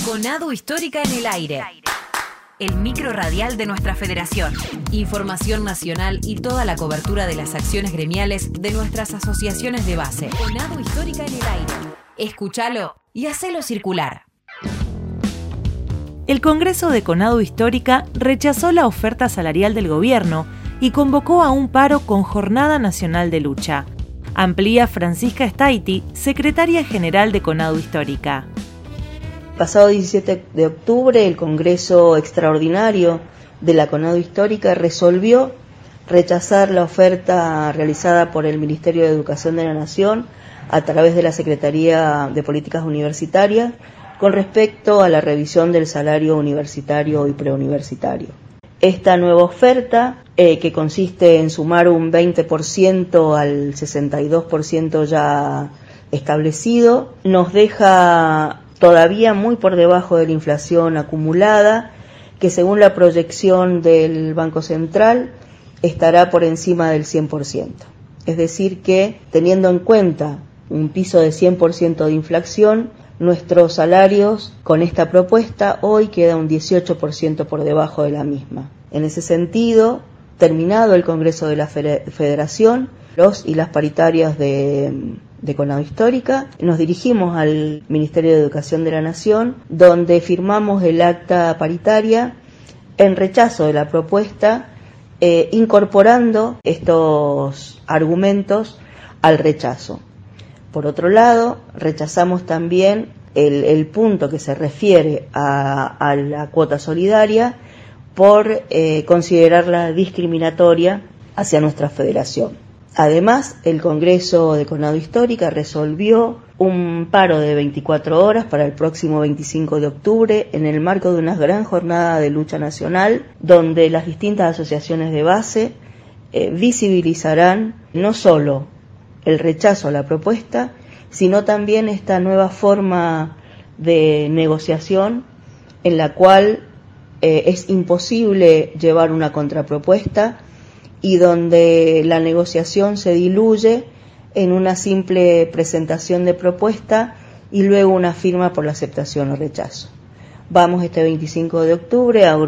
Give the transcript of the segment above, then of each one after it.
CONADU Histórica en el aire. El micro radial de nuestra federación. Información nacional y toda la cobertura de las acciones gremiales de nuestras asociaciones de base. CONADU Histórica en el aire. Escúchalo y hacelo circular. El Congreso de CONADU Histórica rechazó la oferta salarial del gobierno y convocó a un paro con jornada nacional de lucha. Amplía Francisca Staiti, secretaria general de CONADU Histórica. Pasado 17 de octubre, el Congreso Extraordinario de la CONADU Histórica resolvió rechazar la oferta realizada por el Ministerio de Educación de la Nación a través de la Secretaría de Políticas Universitarias con respecto a la revisión del salario universitario y preuniversitario. Esta nueva oferta, que consiste en sumar un 20% al 62% ya establecido, nos deja todavía muy por debajo de la inflación acumulada, que según la proyección del Banco Central estará por encima del 100%. Es decir que, teniendo en cuenta un piso de 100% de inflación, nuestros salarios con esta propuesta hoy queda un 18% por debajo de la misma. En ese sentido, terminado el Congreso de la Federación, los y las paritarias de CONADU Histórica, nos dirigimos al Ministerio de Educación de la Nación, donde firmamos el acta paritaria en rechazo de la propuesta, incorporando estos argumentos al rechazo. Por otro lado, rechazamos también el punto que se refiere a la cuota solidaria por considerarla discriminatoria hacia nuestra federación. Además, el Congreso de CONADU Histórica resolvió un paro de 24 horas para el próximo 25 de octubre en el marco de una gran jornada de lucha nacional, donde las distintas asociaciones de base visibilizarán no solo el rechazo a la propuesta, sino también esta nueva forma de negociación en la cual es imposible llevar una contrapropuesta y donde la negociación se diluye en una simple presentación de propuesta y luego una firma por la aceptación o rechazo. Vamos este 25 de octubre a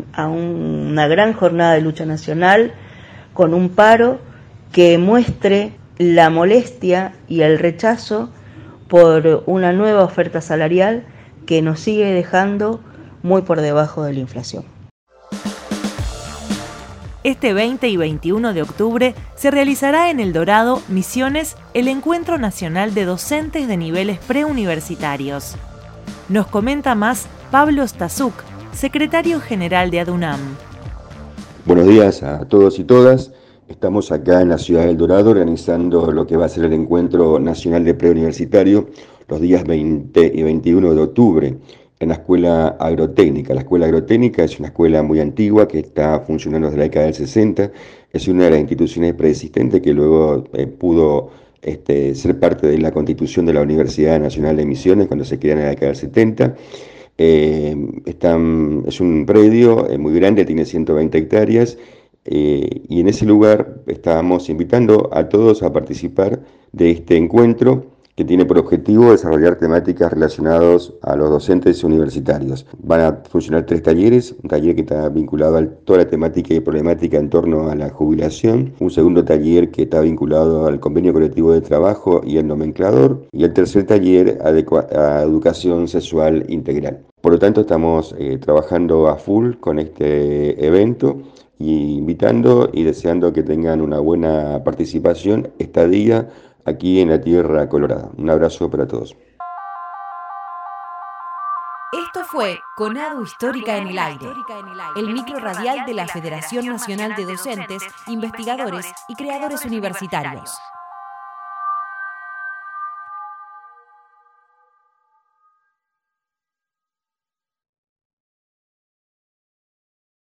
una gran jornada de lucha nacional con un paro que muestre la molestia y el rechazo por una nueva oferta salarial que nos sigue dejando muy por debajo de la inflación. Este 20 y 21 de octubre se realizará en El Dorado, Misiones, el Encuentro Nacional de Docentes de Niveles Preuniversitarios. Nos comenta más Pablo Stazuk, secretario general de ADUNAM. Buenos días a todos y todas. Estamos acá en la ciudad de El Dorado organizando lo que va a ser el Encuentro Nacional de Preuniversitario los días 20 y 21 de octubre en la Escuela Agrotécnica. La Escuela Agrotécnica es una escuela muy antigua que está funcionando desde la década del 60. Es una de las instituciones preexistentes que luego pudo ser parte de la constitución de la Universidad Nacional de Misiones cuando se crea en la década del 70. Es un predio muy grande, tiene 120 hectáreas. Y en ese lugar estábamos invitando a todos a participar de este encuentro que tiene por objetivo desarrollar temáticas relacionadas a los docentes universitarios. Van a funcionar 3 talleres, un taller que está vinculado a toda la temática y problemática en torno a la jubilación, un segundo taller que está vinculado al convenio colectivo de trabajo y el nomenclador, y el tercer taller a educación sexual integral. Por lo tanto, estamos trabajando a full con este evento y invitando y deseando que tengan una buena participación, estadía aquí en la Tierra Colorada. Un abrazo para todos. Esto fue CONADU Histórica en el aire, el micro radial de la Federación Nacional de Docentes, Investigadores y Creadores Universitarios.